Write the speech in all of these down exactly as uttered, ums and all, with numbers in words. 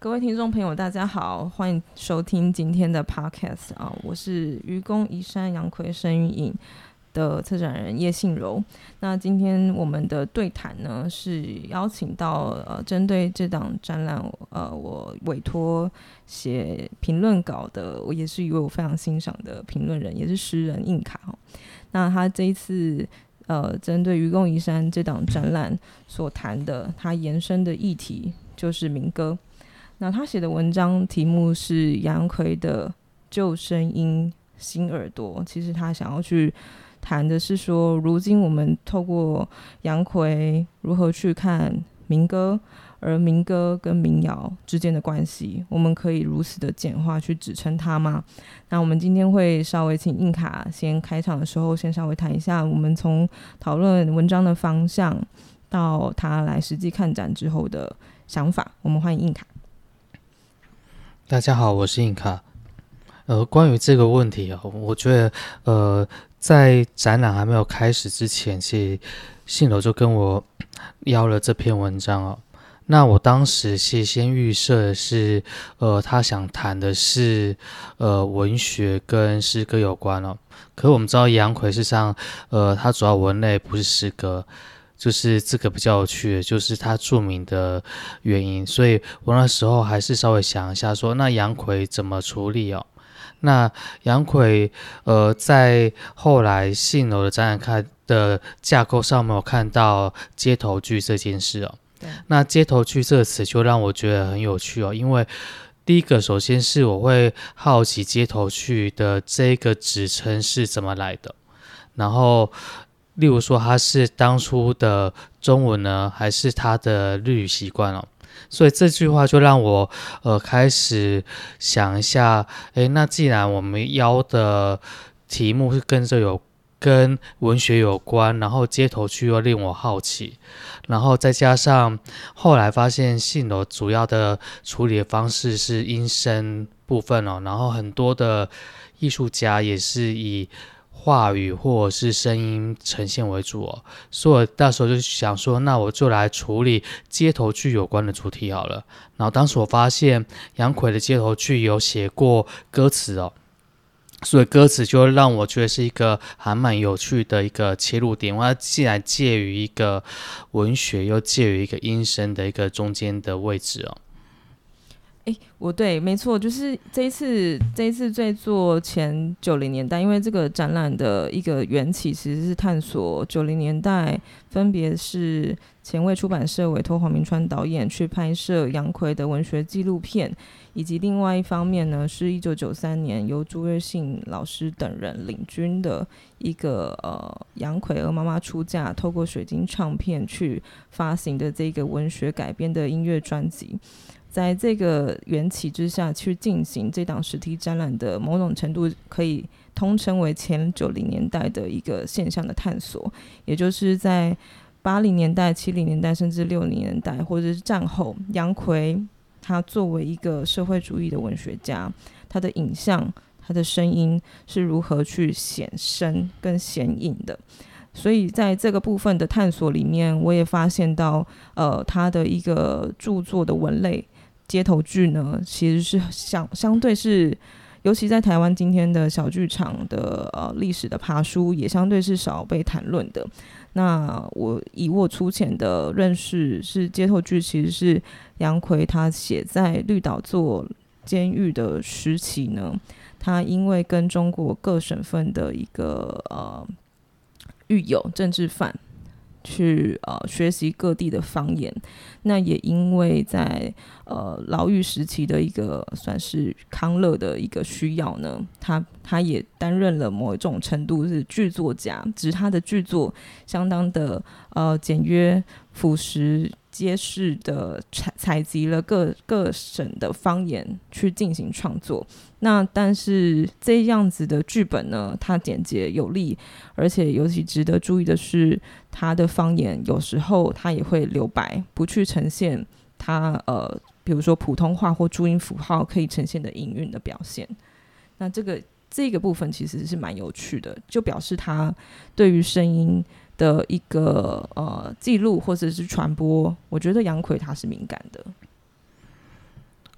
各位听众朋友大家好，欢迎收听今天的 podcast 啊，我是愚公移山杨逵生育影的策展人叶信柔。那今天我们的对谈呢，是邀请到呃，针对这档展览，呃，我委托写评论稿的，我也是一位我非常欣赏的评论人，也是诗人印卡。那他这一次呃，针对愚公移山这档展览所谈的，他延伸的议题就是民歌。那他写的文章题目是杨逵的旧声音新耳朵，其实他想要去谈的是说，如今我们透过杨逵如何去看民歌，而民歌跟民谣之间的关系，我们可以如此的简化去指称它吗？那我们今天会稍微请印卡先开场的时候先稍微谈一下，我们从讨论文章的方向到他来实际看展之后的想法。我们欢迎印卡。 大家好，我是印卡。呃，关于这个问题哦，我觉得呃，在展览还没有开始之前，其实信柔就跟我邀了这篇文章哦。那我当时是先预设的是，呃，他想谈的是呃文学跟诗歌有关哦。可我们知道杨逵事实上，呃，他主要文类不是诗歌。就是这个比较有趣的，就是他著名的原因，所以我那时候还是稍微想一下说，那杨逵怎么处理哦？那杨逵呃，在后来信柔的展览看的架构上面有看到街头剧这件事哦。那街头剧这个词就让我觉得很有趣哦，因为第一个首先是我会好奇街头剧的这个职称是怎么来的，然后例如说它是当初的中文呢，还是它的日语习惯哦？所以这句话就让我呃开始想一下，诶，那既然我们邀的题目是跟这有跟文学有关，然后街头剧又令我好奇，然后再加上后来发现信柔主要的处理的方式是音声部分哦，然后很多的艺术家也是以话语或者是声音呈现为主哦，所以我那时候就想说，那我就来处理街头剧有关的主题好了。然后当时我发现杨逵的街头剧有写过歌词哦，所以歌词就让我觉得是一个还蛮有趣的一个切入点。它既然介于一个文学，又介于一个音声的一个中间的位置哦。 欸，我对，没错，就是这一次，这一次在做前九零年代，因为这个展览的一个缘起其实是探索九零年代，分别是前卫出版社委托黄明川导演去拍摄杨逵的文学纪录片，以及另外一方面呢，是一九九三年由朱月信老师等人领军的一个呃杨逵儿妈妈出嫁，透过水晶唱片去发行的这个文学改编的音乐专辑。在这个缘起之下去进行这档实体展览的某种程度可以通称为前九零年代的一个现象的探索，也就是在八零年代、七零年代甚至六零年代或者是战后，杨逵他作为一个社会主义的文学家，他的影像、他的声音是如何去显声跟显影的。所以在这个部分的探索里面，我也发现到呃他的一个著作的文类街头剧呢，其实是相相对是，尤其在台湾今天的小剧场的呃历史的爬书，也相对是少被谈论的。那我以我粗浅的认识，是街头剧其实是杨逵他写在绿岛做监狱的时期呢，他因为跟中国各省份的一个呃狱友政治犯去呃学习各地的方言，那也因为在呃牢狱时期的一个算是康乐的一个需要呢，他他也担任了某一种程度是剧作家，只是他的剧作相当的呃简约朴实揭示的采采集了各各省的方言去进行创作。那但是这样子的剧本呢，它简洁有力，而且尤其值得注意的是，它的方言有时候它也会留白，不去呈现它呃，比如说普通话或注音符号可以呈现的音韵的表现。那这个这个部分其实是蛮有趣的，就表示它对于声音的一个呃记录或者是传播，我觉得杨逵他是敏感的。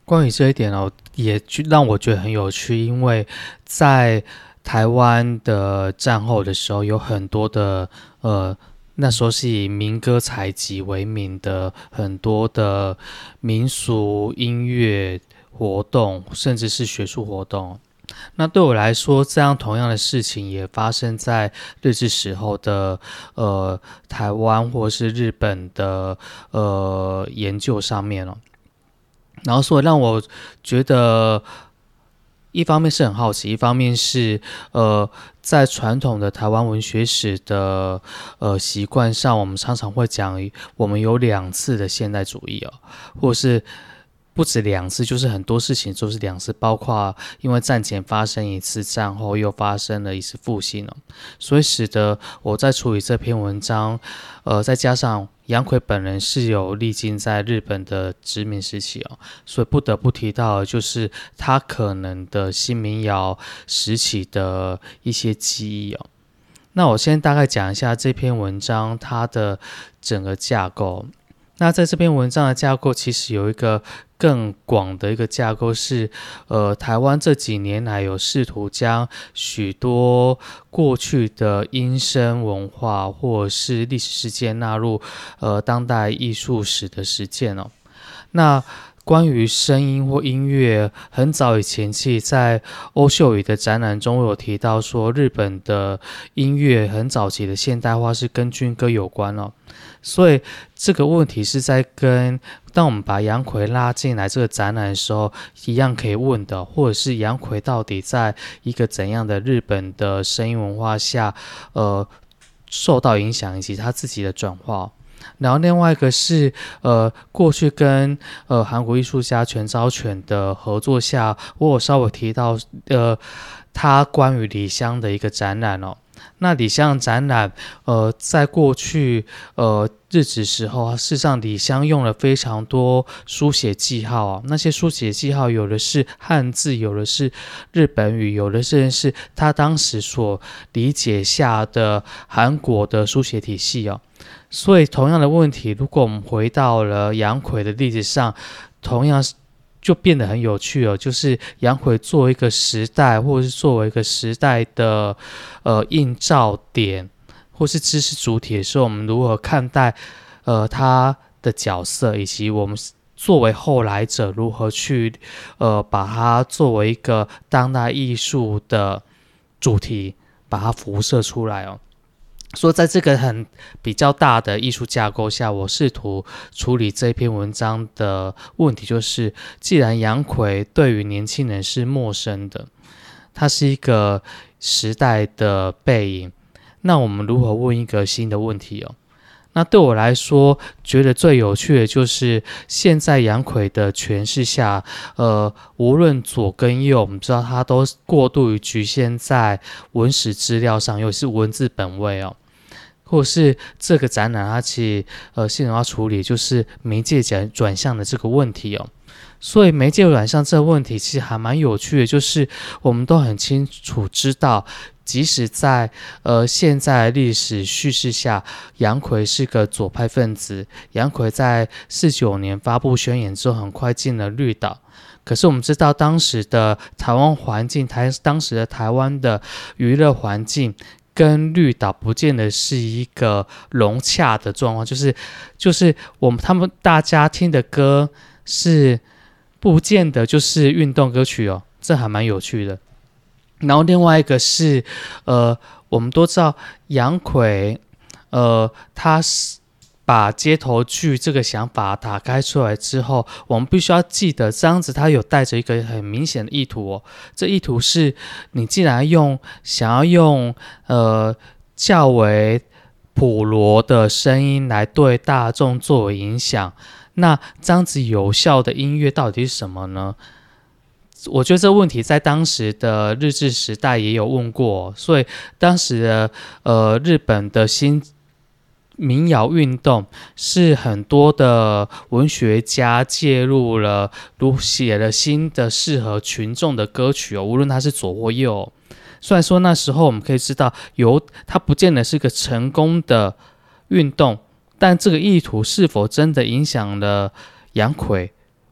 关于这一点哦，也让我觉得很有趣，因为在台湾的战后的时候，有很多的呃，那时候是以民歌采集为名的很多的民俗音乐活动，甚至是学术活动。那对我来说，这样同样的事情也发生在日治时候的呃台湾或是日本的呃研究上面了。然后所以让我觉得，一方面是很好奇，一方面是呃，在传统的台湾文学史的呃习惯上，我们常常会讲，我们有两次的现代主义哦，或是不止两次，就是很多事情都是两次，包括因为战前发生一次，战后又发生了一次复兴哦，所以使得我在处理这篇文章，呃，再加上杨逵本人是有历经在日本的殖民时期哦，所以不得不提到的就是他可能的新民谣时期的一些记忆哦。那我先大概讲一下这篇文章它的整个架构。那在这篇文章的架构，其实有一个更广的一个架构是，呃，台湾这几年来有试图将许多过去的音声文化或者是历史事件纳入呃当代艺术史的实践哦。那关于声音或音乐，很早以前其实在欧秀宇的展览中有提到说，日本的音乐很早期的现代化是跟军歌有关哦。所以这个问题是在跟当我们把杨逵拉进来这个展览的时候一样可以问的，或者是杨逵到底在一个怎样的日本的声音文化下呃受到影响，以及他自己的转化。然后另外一个是呃过去跟呃韩国艺术家全昭全的合作下，我有稍微提到呃他关于李湘的一个展览哦。那李湘展览，呃，在过去呃日治时候，事实上李湘用了非常多书写记号啊，那些书写记号有的是汉字，有的是日本语，有的甚至是他当时所理解下的韩国的书写体系哦。所以同样的问题，如果我们回到了杨逵的例子上，同样就变得很有趣哦，就是杨逵作为一个时代，或者是作为一个时代的呃映照点，或是知识主体的时候，我们如何看待呃他的角色，以及我们作为后来者如何去呃把它作为一个当代艺术的主题，把它辐射出来哦。说在这个很比较大的艺术架构下，我试图处理这篇文章的问题，就是既然杨逵对于年轻人是陌生的，他是一个时代的背影，那我们如何问一个新的问题哦？那对我来说，觉得最有趣的就是现在杨逵的诠释下，呃，无论左跟右，我们知道他都过度于局限在文史资料上，尤其是文字本位哦，或是这个展览它其实呃现在要处理就是媒介转转向的这个问题哦。所以媒介转向这个问题其实还蛮有趣的，就是我们都很清楚知道，即使在呃现在历史叙事下，杨逵是个左派分子，杨逵在四九年发布宣言之后，很快进了绿岛。可是我们知道，当时的台湾环境，台当时的台湾的娱乐环境，跟绿岛不见得是一个融洽的状况，就是就是我们他们大家听的歌是不见得就是运动歌曲哦，这还蛮有趣的。然后另外一个是，呃，我们都知道杨逵，呃，他是把街头剧这个想法打开出来之后，我们必须要记得，这样子他有带着一个很明显的意图哦。这意图是，你既然用想要用呃较为普罗的声音来对大众作为影响，那这样子有效的音乐到底是什么呢？我觉得这个问题在当时的日治时代也有问过，所以当时的呃日本的新民谣运动是很多的文学家介入了，如写了新的适合群众的歌曲哦，无论它是左或右哦。虽然说那时候我们可以知道，有它不见得是个成功的运动，但这个意图是否真的影响了杨逵，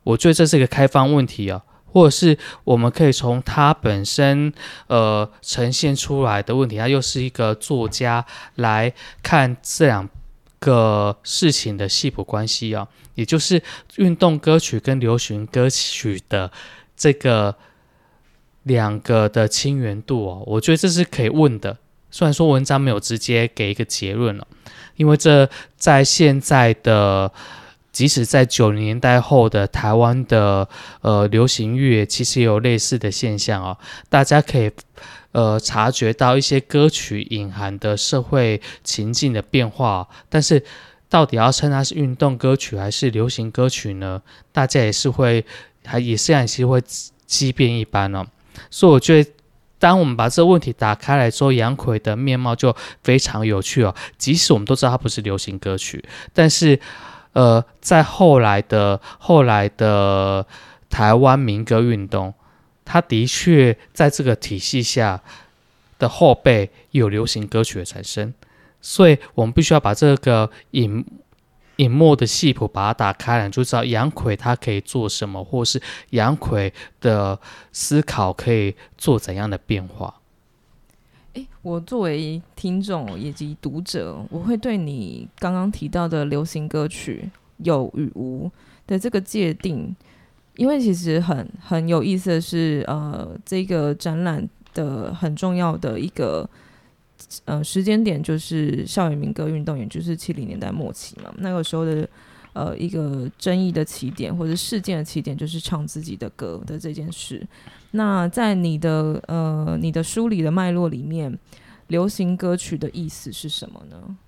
我觉得这是一个开放问题哦，或者是我们可以从他本身呃呈现出来的问题，他又是一个作家来看这两个事情的系谱关系啊、哦，也就是运动歌曲跟流行歌曲的这个两个的亲缘度哦，我觉得这是可以问的。虽然说文章没有直接给一个结论了，因为这在现在的，即使在九零年代后的台湾的呃流行乐，其实也有类似的现象哦。大家可以呃察觉到一些歌曲隐含的社会情境的变化、哦，但是到底要称它是运动歌曲还是流行歌曲呢？大家也是会，还也是还是会畸变一般哦。所以我觉得，当我们把这个问题打开来之后，杨逵的面貌就非常有趣哦。即使我们都知道它不是流行歌曲，但是，呃，在后来的后来的台湾民歌运动，它的确在这个体系下的后辈有流行歌曲的产生，所以我们必须要把这个隐隐没的系谱把它打开来，就知道杨逵他可以做什么，或是杨逵的思考可以做怎样的变化。 诶，我作为听众以及读者，我会对你刚刚提到的流行歌曲有与无的这个界定，因为其实很很有意思的是，呃，这个展览的很重要的一个呃时间点就是校园民歌运动，也就是七零年代末期嘛。那个时候的呃一个争议的起点或者事件的起点，就是唱自己的歌的这件事。那在你的呃你的梳理的脉络里面，流行歌曲的意思是什么呢？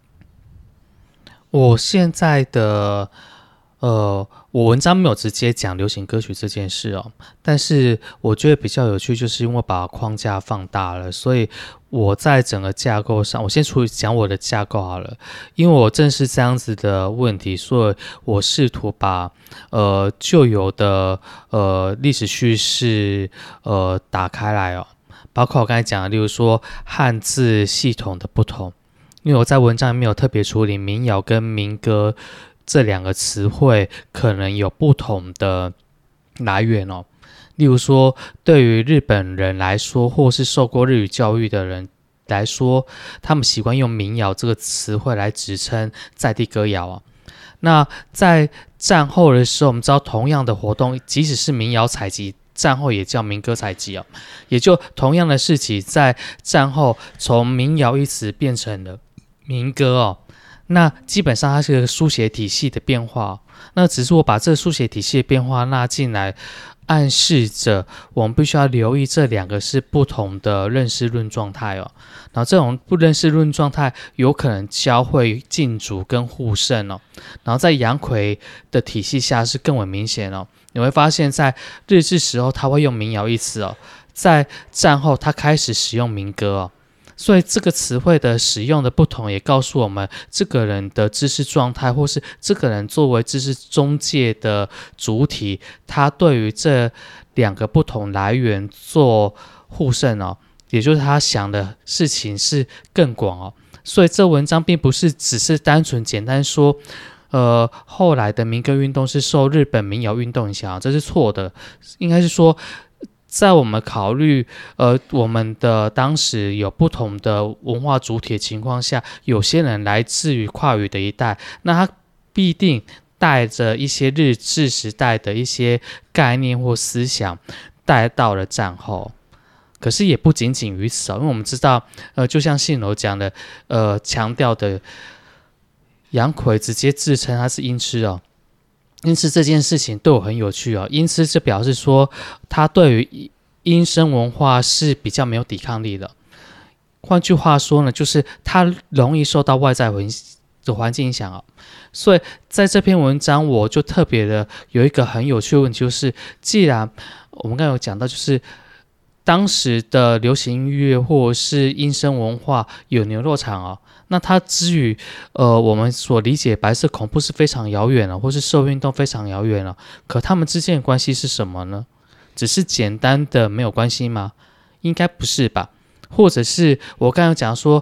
我现在的呃，我文章没有直接讲流行歌曲这件事哦，但是我觉得比较有趣，就是因为把框架放大了，所以我在整个架构上，我先处理讲我的架构好了。因为我正是这样子的问题，所以我试图把呃旧有的呃历史叙事呃打开来哦，包括我刚才讲的，例如说汉字系统的不同，因为我在文章里面有特别处理民谣跟民歌这两个词汇可能有不同的来源哦。例如说，对于日本人来说，或是受过日语教育的人来说，他们习惯用民谣这个词汇来指称在地歌谣啊。那在战后的时候，我们知道同样的活动，即使是民谣采集，战后也叫民歌采集哦，也就同样的事情，在战后从民谣一词变成了民歌哦。那基本上它是个书写体系的变化，那只是我把这个书写体系的变化纳进来，暗示着我们必须要留意这两个是不同的认识论状态哦。然后这种不认识论状态有可能交汇竞逐跟互胜哦。然后在杨逵的体系下是更为明显哦。你会发现在日治时候他会用民谣一词哦，在战后他开始使用民歌哦。所以这个词汇的使用的不同，也告诉我们这个人的知识状态，或是这个人作为知识中介的主体，他对于这两个不同来源做互胜哦，也就是他想的事情是更广哦。所以这文章并不是只是单纯简单说，呃，后来的民歌运动是受日本民谣运动影响，这是错的，应该是说，在我们考虑呃我们的当时有不同的文化主体的情况下，有些人来自于跨语的一代，那他必定带着一些日治时代的一些概念或思想带到了战后。可是也不仅仅于此哦，因为我们知道呃就像信楼讲的呃强调的，杨逵直接自称他是音痴哦。因此这件事情对我很有趣哦，因此这表示说他对于音声文化是比较没有抵抗力的。换句话说呢，就是他容易受到外在的环境影响哦。所以在这篇文章我就特别的有一个很有趣的问题，就是既然我们刚才有讲到，就是当时的流行音乐或是音声文化有牛肉场哦，那它之于呃我们所理解白色恐怖是非常遥远了，或是社会运动非常遥远了，可他们之间的关系是什么呢？只是简单的没有关系吗？应该不是吧。或者是我刚才讲说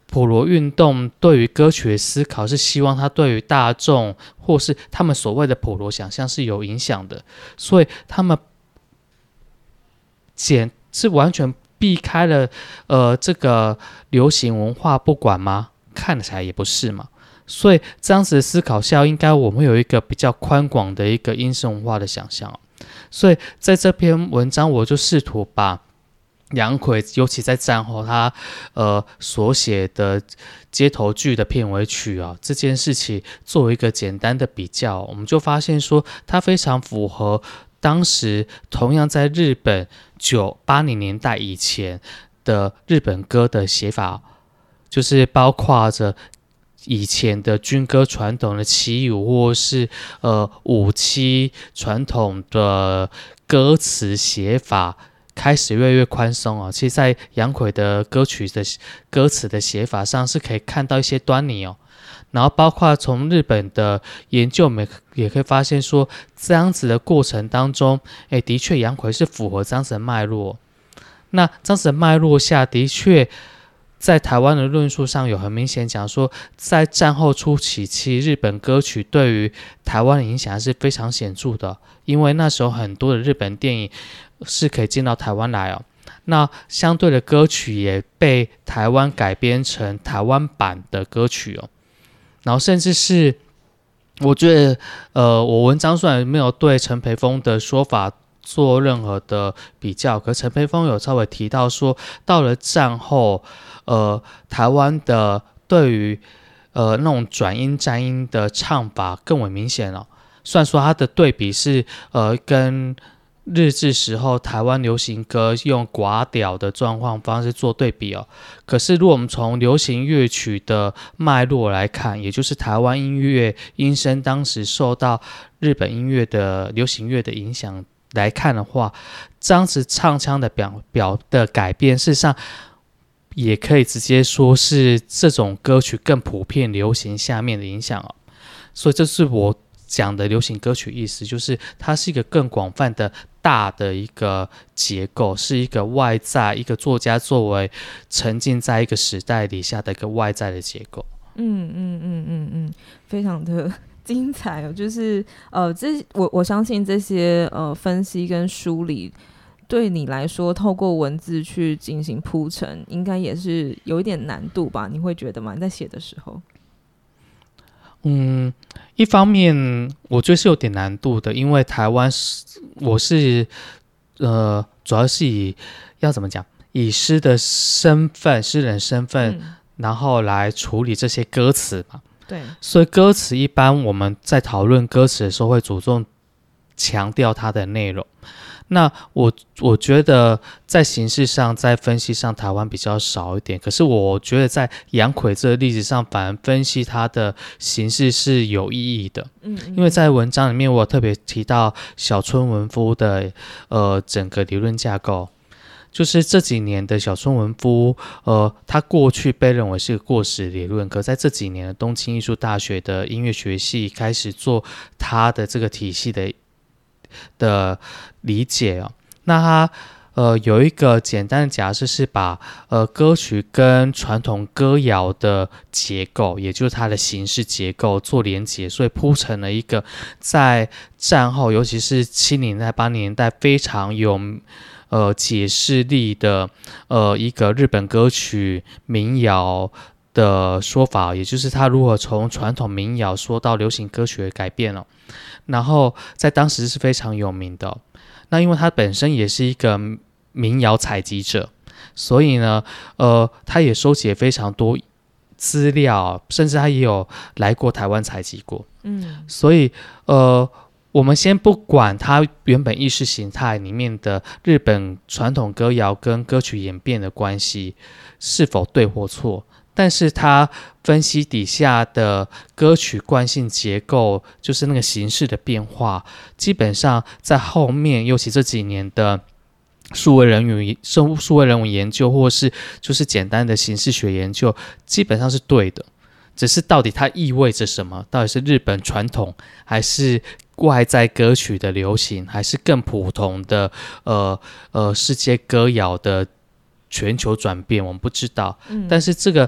普罗运动对于歌曲的思考是希望它对于大众或是他们所谓的普罗想象是有影响的，所以他们简是完全避开了呃这个流行文化不管吗？看起来也不是嘛。所以这样子的思考下，应该我们有一个比较宽广的一个英式文化的想象、哦、所以在这篇文章我就试图把杨奎尤其在战后他呃所写的街头剧的片尾曲啊这件事情作为一个简单的比较，我们就发现说它非常符合当时同样在日本九八零年代以前的日本歌的写法，就是包括着以前的军歌传统的起舞，或是呃舞期传统的歌词写法开始越来越宽松哦。其实在杨奎的歌曲的歌词的写法上是可以看到一些端倪哦。然后包括从日本的研究，我们也可以发现说，这样子的过程当中，诶的确杨奎是符合这样子的脉络。那这样子的脉络下，的确在台湾的论述上有很明显讲说，在战后初期，其实日本歌曲对于台湾的影响是非常显著的，因为那时候很多的日本电影是可以进到台湾来哦。那相对的歌曲也被台湾改编成台湾版的歌曲哦，然后甚至是我觉得，呃，我文章虽然没有对陈培峰的说法做任何的比较，可陈培峰有稍微提到说，到了战后。呃，台湾的对于呃那种转音颤音的唱法更为明显了、哦。虽然说它的对比是呃跟日治时候台湾流行歌用寡调的状况方式做对比哦，可是如果我们从流行乐曲的脉络来看，也就是台湾音乐音声当时受到日本音乐的流行乐的影响来看的话，这样子唱腔的表表的改变，事实上。也可以直接说是这种歌曲更普遍流行下面的影响哦，所以这是我讲的流行歌曲意思，就是它是一个更广泛的大的一个结构，是一个外在一个作家作为沉浸在一个时代底下的一个外在的结构。 嗯嗯嗯嗯嗯，非常的精彩哦，就是呃，这我我相信这些呃分析跟梳理。对你来说，透过文字去进行铺陈，应该也是有一点难度吧？你会觉得吗？你在写的时候？ 嗯，一方面我觉得是有点难度的，因为台湾是我是呃，主要是以要怎么讲，以诗的身份、诗人身份、嗯，然后来处理这些歌词嘛。 对， 所以歌词一般我们在讨论歌词的时候，会着重强调它的内容。那我我觉得在形式上，在分析上，台湾比较少一点。可是我觉得在杨奎这个例子上，反而分析它的形式是有意义的。嗯嗯，因为在文章里面，我有特别提到小村文夫的呃整个理论架构，就是这几年的小村文夫，呃，他过去被认为是个过时理论，可在这几年的东京艺术大学的音乐学系开始做他的这个体系的。的理解哦，那他呃有一个简单的假设是把呃歌曲跟传统歌谣的结构，也就是它的形式结构做连结，所以铺成了一个在战后，尤其是七零年代、八零年代非常有呃解释力的呃一个日本歌曲民谣的说法，也就是他如何从传统民谣说到流行歌曲的改变了。然后在当时是非常有名的、哦，那因为他本身也是一个民谣采集者，所以呢，呃，他也收集了非常多资料，甚至他也有来过台湾采集过。嗯，所以呃，我们先不管他原本意识形态里面的日本传统歌谣跟歌曲演变的关系是否对或错。但是他分析底下的歌曲惯性结构，就是那个形式的变化，基本上在后面，尤其这几年的数位人语、数数位人文研究，或是就是简单的形式学研究，基本上是对的。只是到底它意味着什么？到底是日本传统，还是外在歌曲的流行，还是更普通的呃呃世界歌谣的？全球转变我们不知道、嗯、但是这个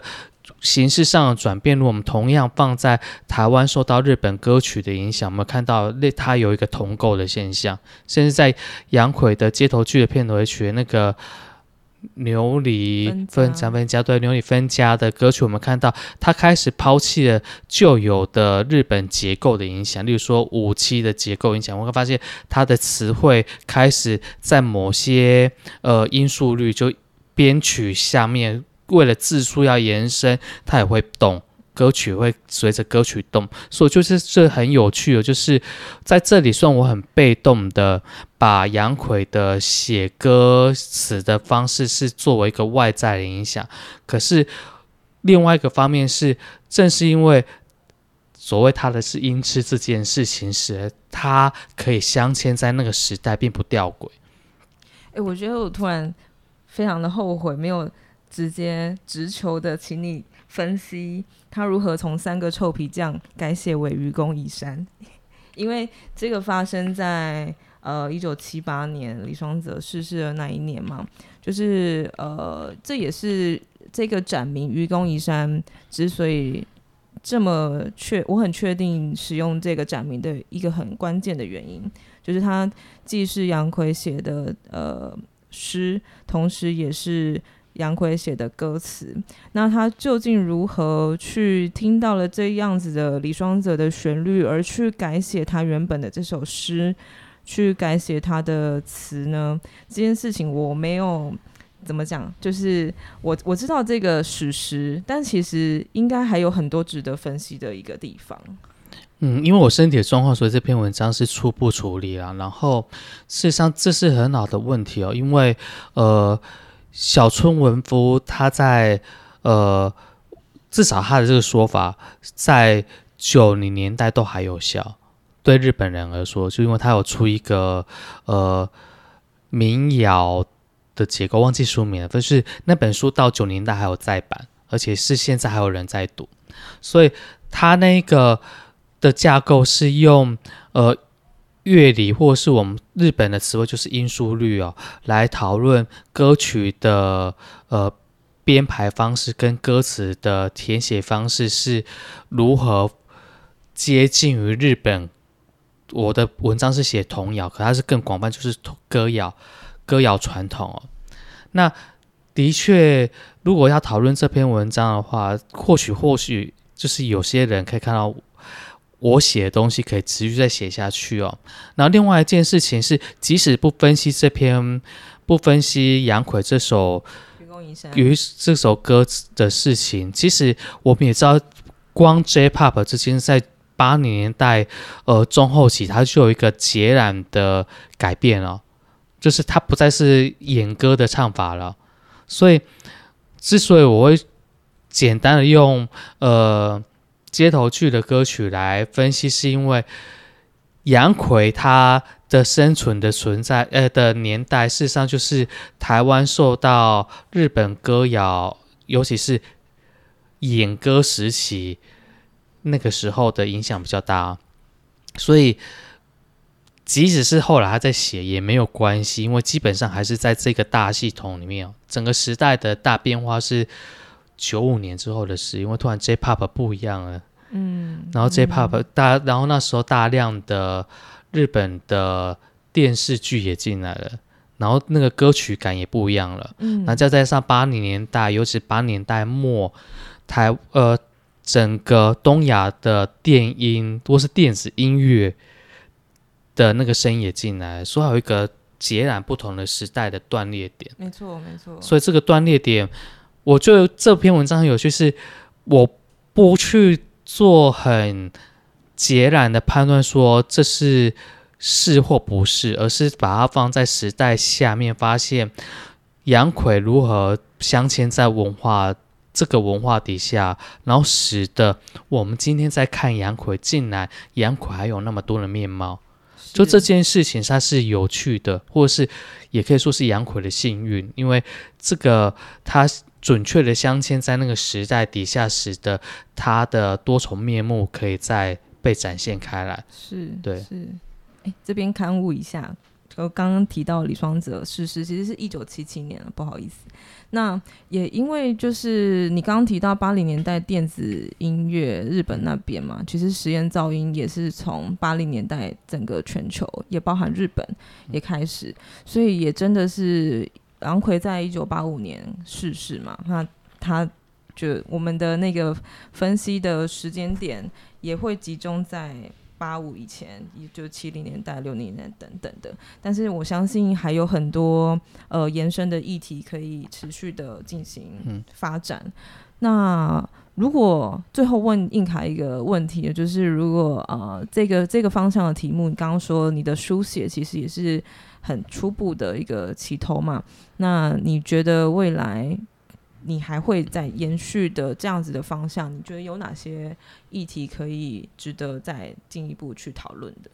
形式上的转变，如果我们同样放在台湾受到日本歌曲的影响，我们看到它有一个同构的现象，甚至在杨奎的街头剧的片头曲那个牛里分家分家对牛里分家的歌曲，我们看到他开始抛弃了旧有的日本结构的影响，例如说五七的结构影响，我会发现他的词汇开始在某些呃音速率就编曲下面为了字数要延伸，它也会动，歌曲会随着歌曲动，所以就是这很有趣的，就是在这里算我很被动的把杨奎的写歌词的方式是作为一个外在的影响，可是另外一个方面是，正是因为所谓他的是音痴这件事情，使得他可以镶嵌在那个时代，并不吊诡。 欸，我觉得我突然非常的后悔，没有直接直球的请你分析他如何从三个臭皮匠改写为愚公移山，因为这个发生在呃一九七八年李双泽逝世的那一年嘛，就是呃这也是这个展名愚公移山之所以这么确，我很确定使用这个展名的一个很关键的原因，就是它既是杨奎写的呃诗，同时也是杨奎写的歌词。那他究竟如何去听到了这样子的李双泽的旋律，而去改写他原本的这首诗，去改写他的词呢？这件事情我没有怎么讲，就是我我知道这个史实，但其实应该还有很多值得分析的一个地方。 嗯，因为我身体的状况，所以这篇文章是初步处理啦。然后事实上这是很好的问题哦，因为呃，小村文夫他在呃，至少他的这个说法在九零年代都还有效。对日本人而说，就因为他有出一个呃民谣的结构，忘记书名了，但是那本书到九零年代还有再版，而且是现在还有人在读，所以他那个的架构是用呃乐理或是我们日本的词汇就是音速率哦，来讨论歌曲的呃编排方式跟歌词的填写方式是如何接近于日本。我的文章是写童谣，可它是更广泛，就是歌谣歌谣传统哦。那的确，如果要讨论这篇文章的话，或许或许就是有些人可以看到我写的东西可以持续再写下去哦。然后另外一件事情是，即使不分析这篇，不分析杨奎这首于这首歌的事情，其实我们也知道，光 J-Pop 之间在八零年代呃中后期，它就有一个截然的改变了，就是它不再是演歌的唱法了。所以，之所以我会简单的用呃街头剧的歌曲来分析，是因为杨奎他的生存的存在呃的年代，事实上就是台湾受到日本歌谣，尤其是演歌时期那个时候的影响比较大，所以即使是后来他在写也没有关系，因为基本上还是在这个大系统里面，整个时代的大变化是九五年之后的事，因为突然 J-Pop 不一样了，嗯，然后 J-Pop 大，然后那时候大量的日本的电视剧也进来了，然后那个歌曲感也不一样了，嗯，那再加上八零年代，尤其八零年代末，台呃整个东亚的电音或是电子音乐的那个声音也进来，所以有一个截然不同的时代的断裂点。 没错，没错。 所以这个断裂点，我觉得这篇文章很有趣，是我不去做很截然的判断说这是是或不是，而是把它放在时代下面，发现杨奎如何镶嵌在文化这个文化底下，然后使得我们今天在看杨奎，竟然杨奎还有那么多的面貌。就这件事情它是有趣的，或者是也可以说是杨奎的幸运，因为这个他准确的镶嵌在那个时代底下，使得他的多重面目可以再被展现开来。 是， 对， 是。欸，这边刊物一下， 就刚刚提到李双泽逝世，其实是一九七七年了，不好意思。那也因为就是你刚刚提到八零年代电子音乐日本那边嘛，其实实验噪音也是从八零年代整个全球也包含日本也开始，所以也真的是杨奎在一九八五年逝世嘛，那他就我们的那个分析的时间点也会集中在八五以前，也就七零年代、六零年代等等的。但是我相信还有很多呃延伸的议题可以持续的进行发展。嗯、那如果最后问印卡一个问题，就是如果呃这个这个方向的题目，你刚刚说你的书写其实也是很初步的一个起头嘛，那你觉得未来你还会再延续的这样子的方向，你觉得有哪些议题可以值得再进一步去讨论的？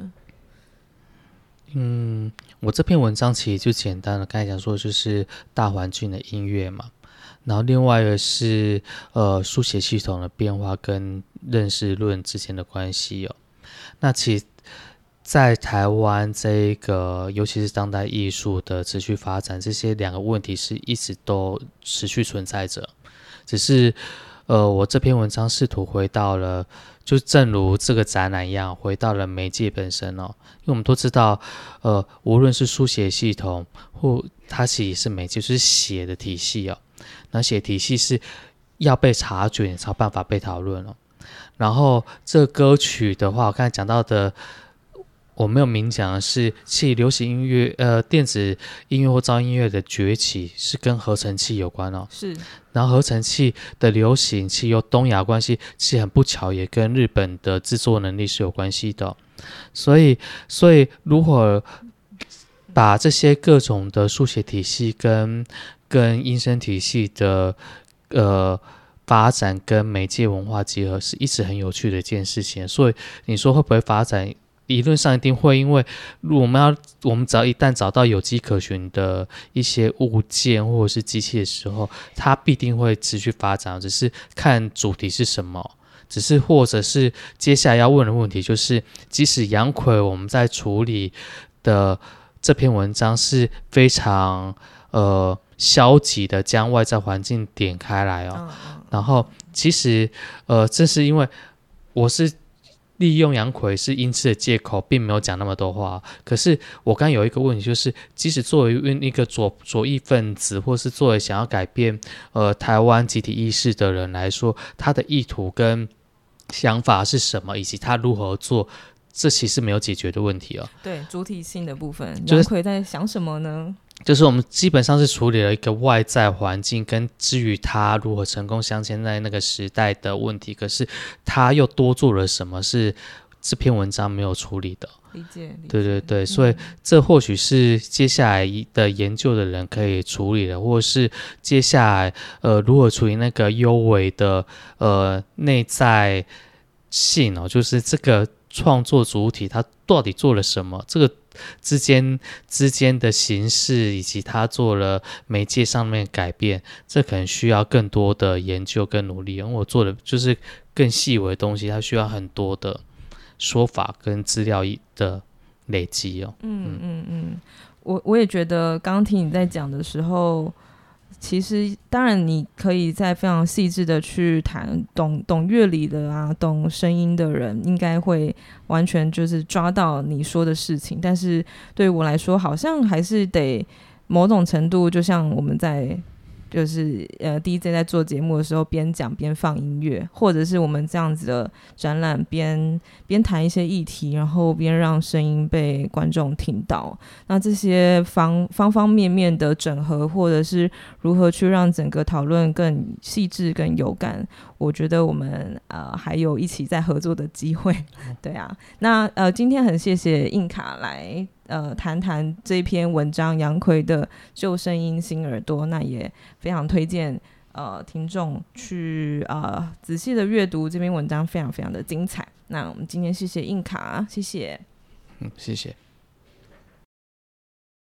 嗯，我这篇文章其实就简单的刚才讲说就是大环境的音乐嘛，然后另外一个是呃书写系统的变化跟认识论之间的关系哦。那其实在台湾这个尤其是当代艺术的持续发展，这些两个问题是一直都持续存在着，只是呃我这篇文章试图回到了就正如这个展览一样，回到了媒介本身哦。因为我们都知道呃无论是书写系统或它其实是媒介，就是写的体系哦，那写体系是要被察觉才有办法被讨论哦。然后这歌曲的话，我刚才讲到的我没有明讲的是，其实流行音乐、呃电子音乐或噪音乐的崛起是跟合成器有关哦。 是。 然后合成器的流行，其实有东亚关系，其实很不巧也跟日本的制作能力是有关系的、哦。所以，所以如果把这些各种的书写体系跟跟音声体系的呃发展跟媒介文化结合，是一直很有趣的一件事情。所以你说会不会发展？理论上一定会，因为我们要我们只要一旦找到有迹可循的一些物件或者是机器的时候，它必定会持续发展，只是看主题是什么。只是或者是接下来要问的问题就是，即使杨奎我们在处理的这篇文章是非常呃消极的将外在环境点开来哦，然后其实呃正是因为我是利用杨奎是因此的借口，并没有讲那么多话。可是我刚有一个问题，就是即使作为一个左左翼分子，或是作为想要改变呃台湾集体意识的人来说，他的意图跟想法是什么，以及他如何做，这其实没有解决的问题哦。 对，主体性的部分，杨奎在想什么呢？ 就是我们基本上是处理了一个外在环境跟至于他如何成功镶嵌在那个时代的问题，可是他又多做了什么是这篇文章没有处理的。 理解，理解对对对，所以这或许是接下来的研究的人可以处理的，或是接下来呃如何处理那个幽微的呃内在性哦，就是这个创作主体他到底做了什么，这个之间之间的形式以及他做了媒介上面改变，这可能需要更多的研究跟努力，因为我做的就是更细微的东西，它需要很多的说法跟资料的累积哦。 嗯嗯嗯，我我也觉得刚刚听你在讲的时候，其实当然你可以在非常细致的去谈，懂懂乐理的啊，懂声音的人应该会完全就是抓到你说的事情，但是对于我来说好像还是得某种程度，就像我们在就是呃 D J 在做节目的时候边讲边放音乐，或者是我们这样子的展览边边谈一些议题，然后边让声音被观众听到，那这些方方方面面的整合，或者是如何去让整个讨论更细致更有感，我觉得我们呃还有一起在合作的机会。对啊，那呃今天很谢谢印卡来呃谈谈这篇文章杨奎的旧声音新耳朵，那也非常推荐呃听众去呃仔细的阅读这篇文章，非常非常的精彩。那我们今天谢谢印卡，谢谢。 嗯，谢谢。